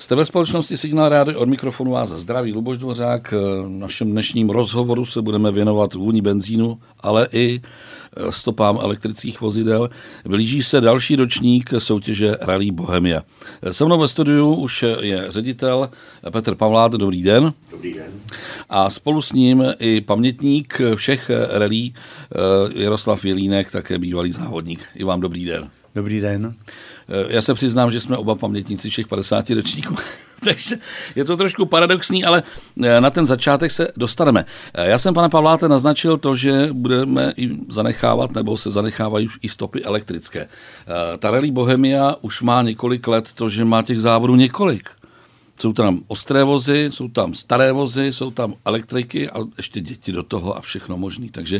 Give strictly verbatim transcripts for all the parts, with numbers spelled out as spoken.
Jste ve společnosti Signál Rádio, od mikrofonu vás zdraví Luboš Dvořák. V našem dnešním rozhovoru se budeme věnovat vůni benzínu, ale i stopám elektrických vozidel. Blíží se další ročník soutěže Rally Bohemia. Se mnou ve studiu už je ředitel Petr Pavlát. Dobrý den. Dobrý den. A spolu s ním i pamětník všech rally Jaroslav Jelínek, také bývalý závodník. I vám dobrý den. Dobrý den. Já se přiznám, že jsme oba pamětníci všech padesáti ročníků, takže je to trošku paradoxní, ale na ten začátek se dostaneme. Já jsem, pane Pavláte, naznačil to, že budeme i zanechávat, nebo se zanechávají i stopy elektrické. Ta Rally Bohemia už má několik let to, že má těch závodů několik. Jsou tam ostré vozy, jsou tam staré vozy, jsou tam elektriky a ještě děti do toho a všechno možný. Takže e,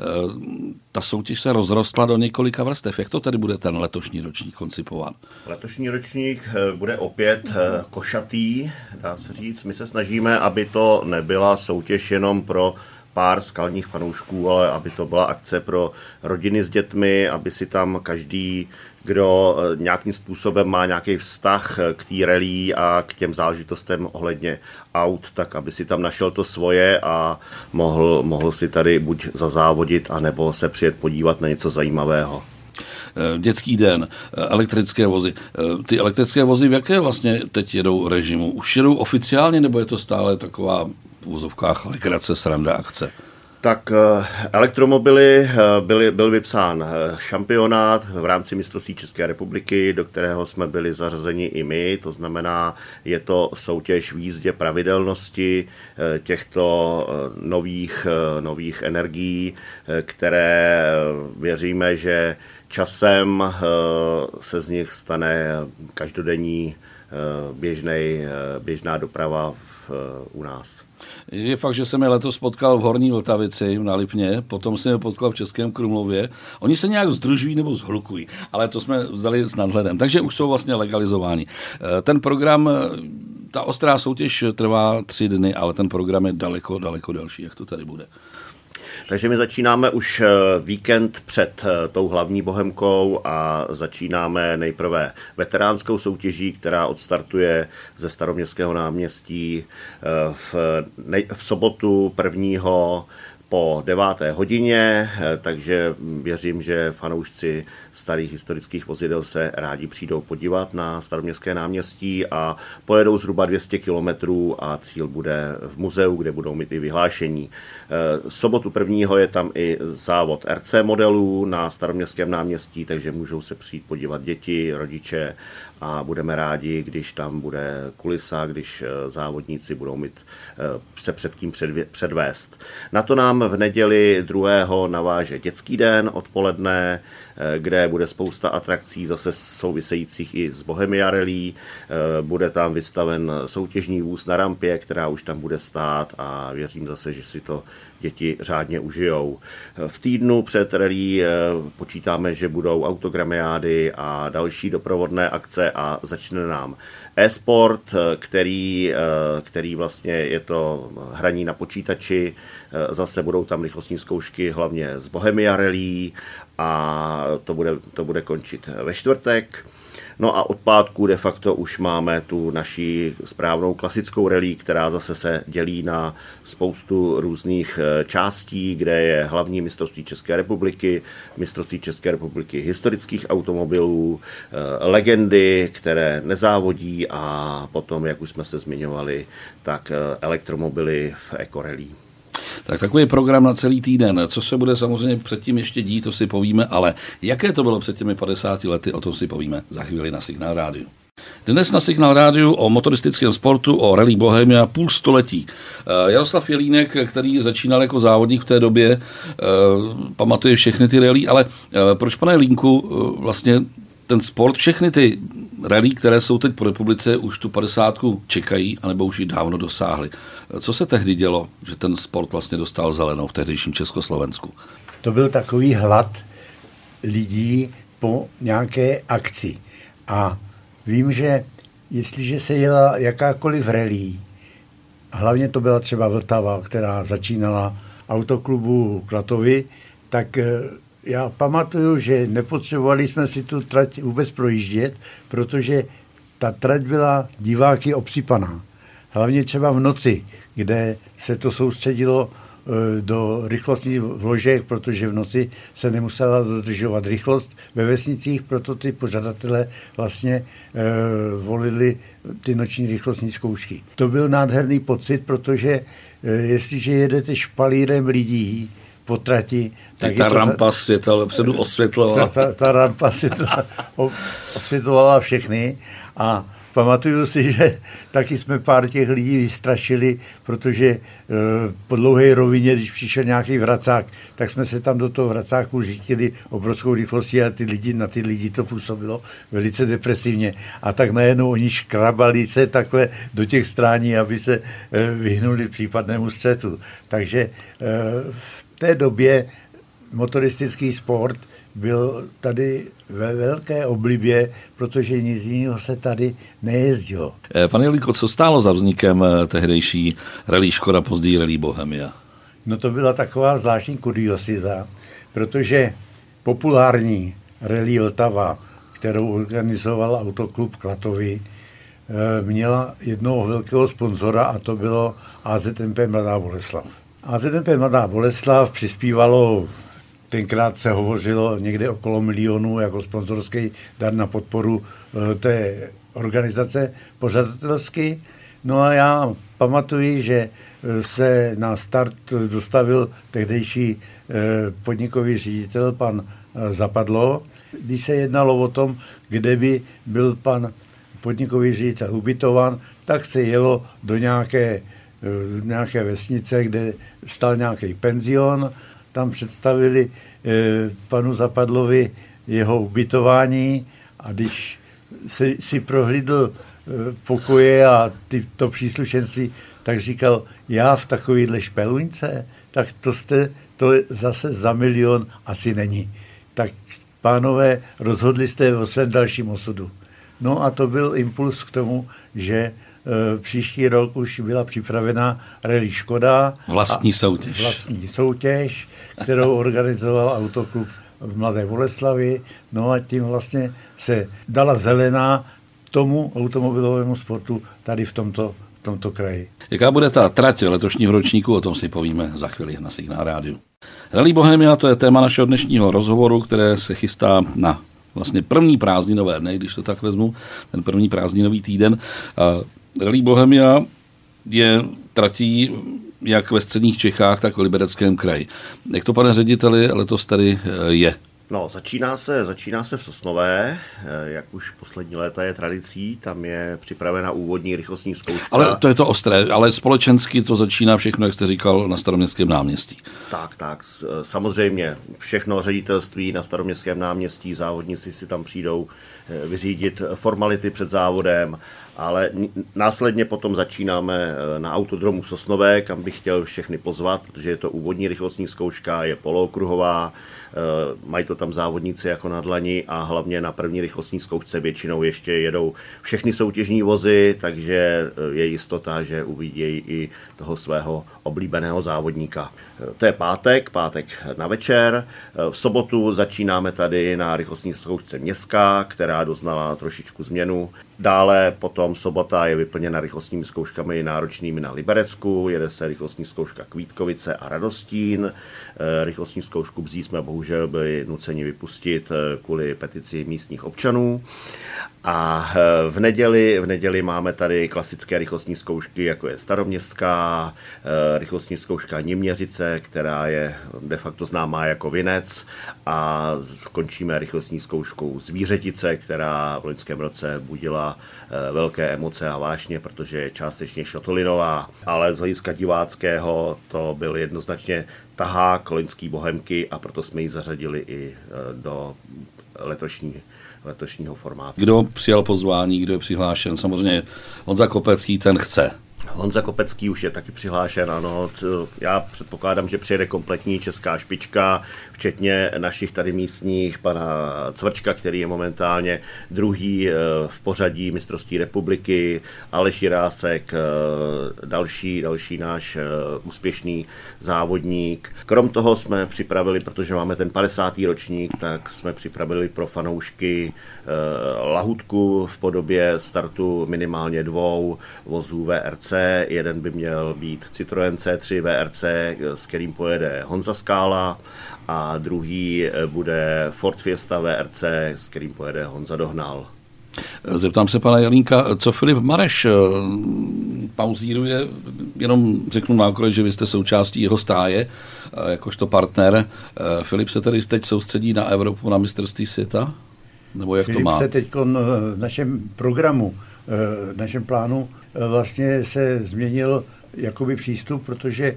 ta soutěž se rozrostla do několika vrstev. Jak to tady bude ten letošní ročník koncipován? Letošní ročník bude opět košatý, dá se říct. My se snažíme, aby to nebyla soutěž jenom pro pár skalních fanoušků, ale aby to byla akce pro rodiny s dětmi, aby si tam každý, kdo nějakým způsobem má nějaký vztah k té rally a k těm záležitostem ohledně aut, tak aby si tam našel to svoje a mohl, mohl si tady buď zazávodit, anebo se přijet podívat na něco zajímavého. Dětský den, elektrické vozy. Ty elektrické vozy v jaké vlastně teď jedou režimu? Už jedou oficiálně, nebo je to stále taková v uvozovkách legrace, sranda, akce? Tak elektromobily byly, byl vypsán šampionát v rámci mistrovství České republiky, do kterého jsme byli zařazeni i my, to znamená, je to soutěž v jízdě pravidelnosti těchto nových, nových energií, které věříme, že časem se z nich stane každodenní běžnej, běžná doprava v, u nás. Je fakt, že jsem je letos potkal v Horní Vltavici na Lipně, potom jsem je potkal v Českém Krumlově. Oni se nějak združují nebo zhlukují, ale to jsme vzali s nadhledem. Takže už jsou vlastně legalizováni. Ten program, ta ostrá soutěž trvá tři dny, ale ten program je daleko, daleko další. Jak to tady bude? Takže my začínáme už víkend před tou hlavní Bohemkou a začínáme nejprve veteránskou soutěží, která odstartuje ze Staroměstského náměstí v, nej- v sobotu prvního po deváté hodině, takže věřím, že fanoušci starých historických vozidel se rádi přijdou podívat na Staroměstské náměstí a pojedou zhruba dvě stě kilometrů a cíl bude v muzeu, kde budou mít i vyhlášení. Sobotu prvního je tam i závod R C modelů na Staroměstském náměstí, takže můžou se přijít podívat děti, rodiče a budeme rádi, když tam bude kulisa, když závodníci budou mít se před tím předvést. Na to nám v neděli druhého naváže dětský den odpoledne, kde bude spousta atrakcí zase souvisejících i s Bohemia Rally. Bude tam vystaven soutěžní vůz na rampě, která už tam bude stát a věřím zase, že si to děti řádně užijou. V týdnu před rally počítáme, že budou autogramiády a další doprovodné akce a začne nám e-sport, který, který vlastně je to hraní na počítači. Zase budou tam rychlostní zkoušky, hlavně z Bohemia Rally a to bude, to bude končit ve čtvrtek. No a od pátku de facto už máme tu naši správnou klasickou rally, která zase se dělí na spoustu různých částí, kde je hlavní mistrovství České republiky, mistrovství České republiky historických automobilů, legendy, které nezávodí a potom, jak už jsme se zmiňovali, tak elektromobily v Eco Rally. Tak takový program na celý týden. Co se bude samozřejmě předtím ještě dít, to si povíme, ale jaké to bylo před těmi padesáti lety, o tom si povíme za chvíli na Signál Rádiu. Dnes na Signál Rádiu o motoristickém sportu, o Rally Bohemia půl století. Jaroslav Jelínek, který začínal jako závodník v té době, pamatuje všechny ty rally, ale proč, pane Línku, vlastně ten sport, všechny ty rally, které jsou teď po republice, už tu padesátku čekají, anebo už ji dávno dosáhly. Co se tehdy dělo, že ten sport vlastně dostal zelenou v tehdejším Československu? To byl takový hlad lidí po nějaké akci. A vím, že jestliže se jela jakákoliv rally, hlavně to byla třeba Vltava, která začínala autoklubu Klatovy, tak já pamatuju, že nepotřebovali jsme si tu trať vůbec projíždět, protože ta trať byla diváky obsypaná. Hlavně třeba v noci, kde se to soustředilo do rychlostních vložek, protože v noci se nemusela dodržovat rychlost ve vesnicích, proto ty požadatelé vlastně e, volili ty noční rychlostní zkoušky. To byl nádherný pocit, protože e, jestliže jedete špalírem lidí po trati, tak ta rampa světla vepředu osvětlovala. Ta, ta, ta rampa světla, osvětlovala všechny a pamatuju si, že taky jsme pár těch lidí vystrašili, protože e, po dlouhé rovině, když přišel nějaký vracák, tak jsme se tam do toho vracáku žítili obrovskou rychlostí a ty lidi, na ty lidi to působilo velice depresivně. A tak najednou oni škrabali se takhle do těch strání, aby se e, vyhnuli případnému střetu. Takže e, v té době motoristický sport byl tady ve velké oblibě, protože nic jiného se tady nejezdilo. Pane Jelínko, co stálo za vznikem tehdejší Rallye Škoda, později Rallye Bohemia? No to byla taková zvláštní kuriosita, protože populární Rallye Vltava, kterou organizoval Autoklub Klatovy, měla jednoho velkého sponzora a to bylo A Z M P Mladá Boleslav. A Z M P Mladá Boleslav přispívalo, tenkrát se hovořilo někde okolo milionu jako sponzorský dar na podporu té organizace pořadatelské. No a já pamatuji, že se na start dostavil tehdejší podnikový ředitel pan Zapadlo. Když se jednalo o tom, kde by byl pan podnikový ředitel ubytovan, tak se jelo do nějaké, nějaké vesnice, kde stal nějaký penzion. Tam představili eh, panu Zapadlovi jeho ubytování a když se, si prohlídl eh, pokoje a ty, to příslušenství, tak říkal, já v takovýhle špeluňce, tak to jste, to zase za milion asi není. Tak pánové, rozhodli jste o svém dalším osudu. No a to byl impuls k tomu, že příští rok už byla připravena Rallye Škoda. Vlastní soutěž. Vlastní soutěž, kterou organizoval Autoklub v Mladé Boleslavi. No a tím vlastně se dala zelená tomu automobilovému sportu tady v tomto, v tomto kraji. Jaká bude ta trať letošního ročníku, o tom si povíme za chvíli na Signál rádiu. Rallye Bohemia, to je téma našeho dnešního rozhovoru, které se chystá na vlastně první prázdninové dny, když to tak vezmu, ten první prázdninový týden. Rallye Bohemia je tratí jak ve středních Čechách, tak v Libereckém kraji. Jak to, pane řediteli, letos tady je? No, začíná se, začíná se v Sosnové, jak už poslední léta je tradicí, tam je připravena úvodní rychlostní zkouška. Ale to je to ostré, ale společensky to začíná všechno, jak jste říkal, na Staroměstském náměstí. Tak, tak, samozřejmě všechno ředitelství na Staroměstském náměstí, závodníci si tam přijdou vyřídit formality před závodem, ale následně potom začínáme na autodromu Sosnové, kam bych chtěl všechny pozvat, protože je to úvodní rychlostní zkouška, je polookruhová, mají to tam závodníci jako na dlani a hlavně na první rychlostní zkoušce většinou ještě jedou všechny soutěžní vozy, takže je jistota, že uvidí i toho svého oblíbeného závodníka. To je pátek, pátek na večer. V sobotu začínáme tady na rychlostní zkoušce městská, která doznala trošičku změnu. Dále potom sobota je vyplněna rychlostními zkouškami náročnými na Liberecku, jede se rychlostní zkouška Kvítkovice a Radostín. Rychlostní zkoušku Bzí jsme bohužel byli nuceni vypustit kvůli petici místních občanů. A v neděli, v neděli máme tady klasické rychlostní zkoušky, jako je Staroměstská, rychlostní zkouška Něměřice, která je de facto známá jako Vinec, a končíme rychlostní zkouškou Zvířetice, která v loňském roce budila velké emoce a vášně, protože je částečně šotolinová, ale z hlediska diváckého to byl jednoznačně tahák loňský Bohemky a proto jsme ji zařadili i do letošní letošního formátu. Kdo přijal pozvání, kdo je přihlášen? Samozřejmě Honza Kopecký, ten chce. Honza Kopecký už je taky přihlášen, ano. Já předpokládám, že přijede kompletní česká špička, včetně našich tady místních, pana Cvrčka, který je momentálně druhý v pořadí mistrovství republiky, Aleš Jirásek, další, další náš úspěšný závodník. Krom toho jsme připravili, protože máme ten padesátý ročník, tak jsme připravili pro fanoušky lahůdku v podobě startu minimálně dvou vozů V R C. Jeden by měl být Citroën C tři V R C, s kterým pojede Honza Skála, a druhý bude Ford Fiesta V R C, s kterým pojede Honza Dohnal. Zeptám se pana Jelínka, co Filip Mareš pauzíruje, jenom řeknu na okraj, že vy jste součástí jeho stáje, jakožto partner. Filip se tedy teď soustředí na Evropu, na mistrovství světa? Nebo jak Filip to má? se teď v našem programu, v našem plánu vlastně se změnil jakoby přístup, protože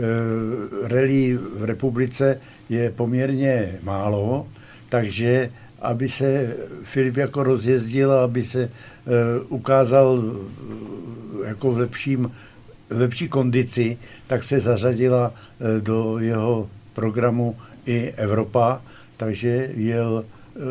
rally v republice je poměrně málo, takže aby se Filip jako rozjezdil a aby se ukázal jako v lepším, v lepší kondici, tak se zařadila do jeho programu i Evropa, takže jel,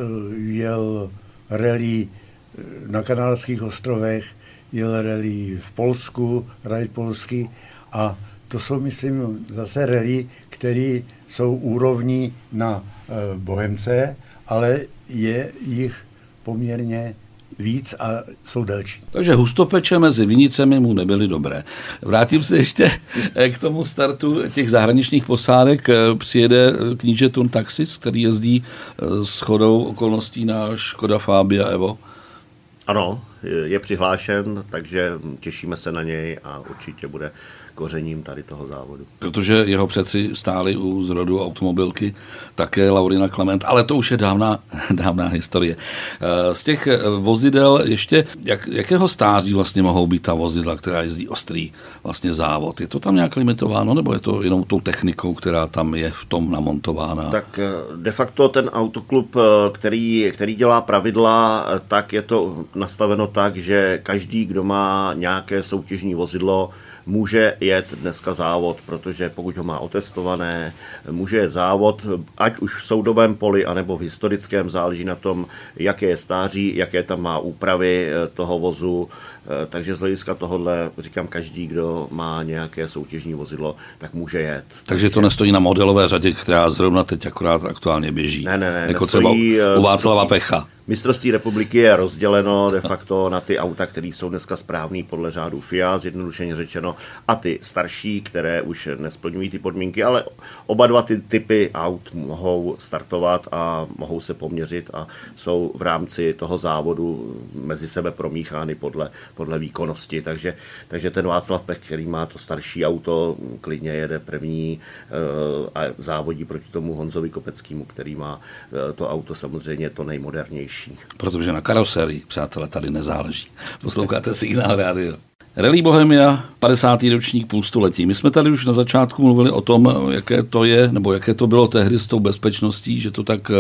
jel rally na Kanárských ostrovech, jel rally v Polsku, rally polský, a to jsou, myslím, zase rally, které jsou úrovní na Bohemce, ale je jich poměrně víc a jsou delší. Takže hustopeče mezi vinicemi mu nebyly dobré. Vrátím se ještě k tomu startu těch zahraničních posádek. Přijede kníže Tun Taxis, který jezdí shodou okolností na Škoda Fabia Evo. Ano, je přihlášen, takže těšíme se na něj a určitě bude kořením tady toho závodu. Protože jeho předci stáli u zrodu automobilky, také Laurina Klement, ale to už je dávná, dávná historie. Z těch vozidel ještě, jak, jakého stáří vlastně mohou být ta vozidla, která jezdí ostrý vlastně závod? Je to tam nějak limitováno, nebo je to jenom tou technikou, která tam je v tom namontována? Tak de facto ten autoklub, který, který dělá pravidla, tak je to nastaveno tak, že každý, kdo má nějaké soutěžní vozidlo, může jet dneska závod, protože pokud ho má otestované, může jet závod, ať už v soudobém poli, anebo v historickém, záleží na tom, jaké je stáří, jaké tam má úpravy toho vozu. Takže z hlediska tohohle, říkám, každý, kdo má nějaké soutěžní vozidlo, tak může jet. Takže, Takže to nestojí na modelové řadě, která zrovna teď akorát aktuálně běží. Ne, ne, ne. Jako třeba u Václava Pecha. Mistrovství republiky je rozděleno de facto na ty auta, které jsou dneska správný podle řádu F I A, zjednodušeně řečeno, a ty starší, které už nesplňují ty podmínky, ale oba dva ty typy aut mohou startovat a mohou se poměřit a jsou v rámci toho závodu mezi sebe promíchány podle, podle výkonnosti. Takže, takže ten Václav Pech, který má to starší auto, klidně jede první a závodí proti tomu Honzovi Kopeckému, který má to auto samozřejmě to nejmodernější. Protože na karoserii, přátelé, tady nezáleží. Posloucháte Signál rádio. Rally Bohemia, padesátý ročník půlstoletí. My jsme tady už na začátku mluvili o tom, jaké to je, nebo jaké to bylo tehdy s tou bezpečností, že to tak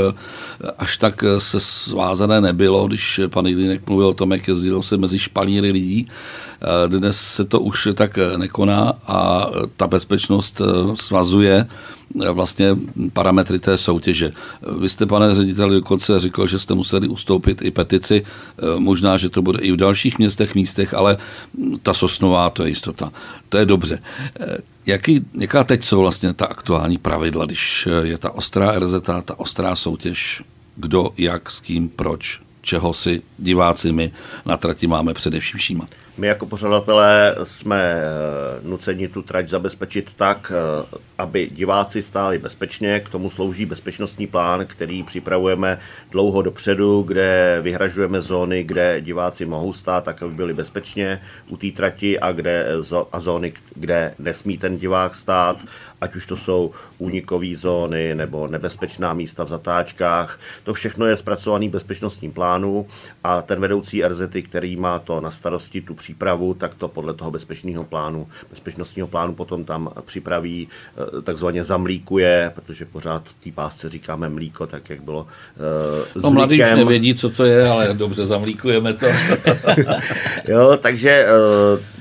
až tak se svázané nebylo, když pan Jelínek mluvil o tom, jak jezdilo se mezi špalíry lidí. Dnes se to už tak nekoná a ta bezpečnost svazuje vlastně parametry té soutěže. Vy jste, pane řediteli, dokonce říkal, že jste museli ustoupit i petici, možná, že to bude i v dalších městech, místech, ale ta Sosnová, to je jistota. To je dobře. Jaký, jaká teď jsou vlastně ta aktuální pravidla, když je ta ostrá R Z, ta ostrá soutěž, kdo, jak, s kým, proč, čeho si diváci my na trati máme především všímat? My jako pořadatelé jsme nuceni tu trať zabezpečit tak, aby diváci stáli bezpečně. K tomu slouží bezpečnostní plán, který připravujeme dlouho dopředu, kde vyhražujeme zóny, kde diváci mohou stát, tak aby byli bezpečně u té trati a, kde, a zóny, kde nesmí ten divák stát, ať už to jsou únikové zóny nebo nebezpečná místa v zatáčkách. To všechno je zpracovaný v bezpečnostním plánu a ten vedoucí R Z, který má to na starosti, tu přípravu, tak to podle toho bezpečného plánu, bezpečnostního plánu potom tam připraví, takzvaně zamlíkuje, protože pořád té pásce říkáme mlíko, tak jak bylo uh, no, mladí už nevědí, co to je, ale dobře, zamlíkujeme to. Jo, takže uh,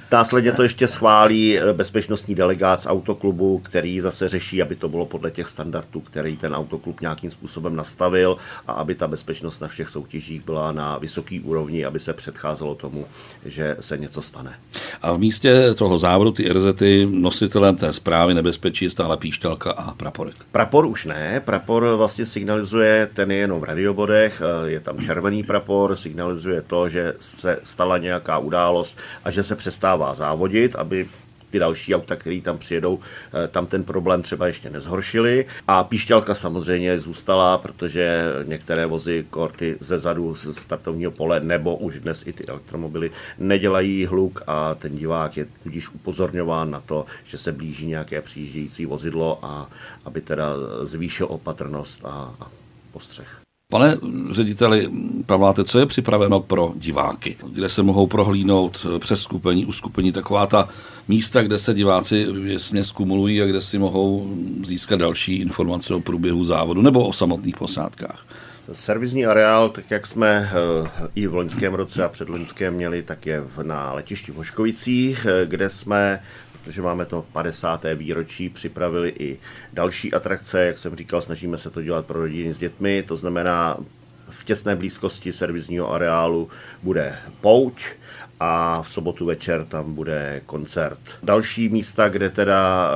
Následně to ještě schválí bezpečnostní delegát z autoklubu, který zase řeší, aby to bylo podle těch standardů, který ten autoklub nějakým způsobem nastavil a aby ta bezpečnost na všech soutěžích byla na vysoký úrovni, aby se předcházelo tomu, že se něco stane. A v místě toho závodu ty er zety nositelem té zprávy nebezpečí je stále píšťalka a praporek. Prapor už ne, prapor vlastně signalizuje, ten je jenom v radiobodech, je tam červený prapor, signalizuje to, že se stala nějaká událost a že se přestává závodit, aby ty další auta, které tam přijedou, tam ten problém třeba ještě nezhoršili. A píšťalka samozřejmě zůstala, protože některé vozy korty ze zadu z startovního pole nebo už dnes i ty elektromobily nedělají hluk a ten divák je tudíž upozorňován na to, že se blíží nějaké přijíždějící vozidlo a aby teda zvýšil opatrnost a, a postřeh. Pane řediteli Pavláte, co je připraveno pro diváky? Kde se mohou prohlídnout přes skupení, uskupení, taková ta místa, kde se diváci jasně skumulují a kde si mohou získat další informace o průběhu závodu nebo o samotných posádkách? Servisní areál, tak jak jsme i v loňském roce a předloňském měli, tak je na letišti v Hoškovicích, kde jsme, protože máme to padesáté výročí, připravili i další atrakce, jak jsem říkal, snažíme se to dělat pro rodiny s dětmi, to znamená v těsné blízkosti servisního areálu bude pouť a v sobotu večer tam bude koncert. Další místa, kde teda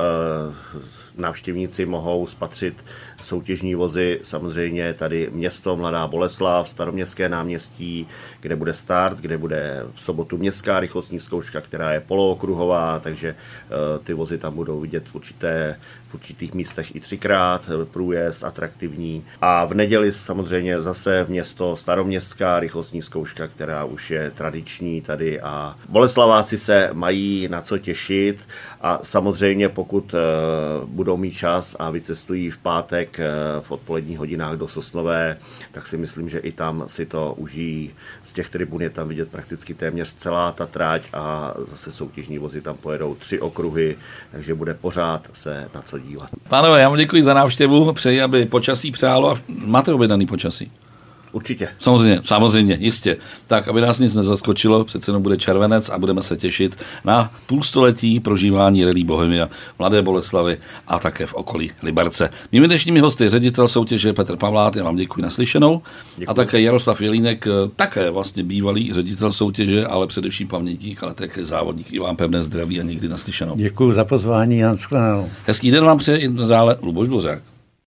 návštěvníci mohou spatřit soutěžní vozy, samozřejmě tady město Mladá Boleslav, Staroměstské náměstí, kde bude start, kde bude v sobotu městská rychlostní zkouška, která je polookruhová, takže ty vozy tam budou vidět v, určité, v určitých místech i třikrát, průjezd atraktivní. A v neděli samozřejmě zase město Staroměstská rychlostní zkouška, která už je tradiční tady a Boleslaváci se mají na co těšit a samozřejmě pokud budou mít čas a vycestují v pátek v odpoledních hodinách do Sosnové, tak si myslím, že i tam si to užijí. Z těch tribun je tam vidět prakticky téměř celá ta trať a zase soutěžní vozy tam pojedou tři okruhy, takže bude pořád se na co dívat. Pánové, já vám děkuji za návštěvu, přeji, aby počasí přálo a máte objednaný počasí. Určitě. Samozřejmě, samozřejmě, jistě. Tak, aby nás nic nezaskočilo, přece jenom bude červenec a budeme se těšit na půlstoletí prožívání Rallye Bohemia Mladé Boleslavi a také v okolí Liberce. Mými dnešními hosty ředitel soutěže Petr Pavlát, já vám děkuji naslyšenou. Děkuji. A také Jaroslav Jelínek, také vlastně bývalý ředitel soutěže, ale především pamětník, ale také závodník. I vám pevné zdraví a někdy naslyšenou. Děkuji za pozvání, Jan Sklenou. Hezký den vám přeje i nadále Luboš Dvořák.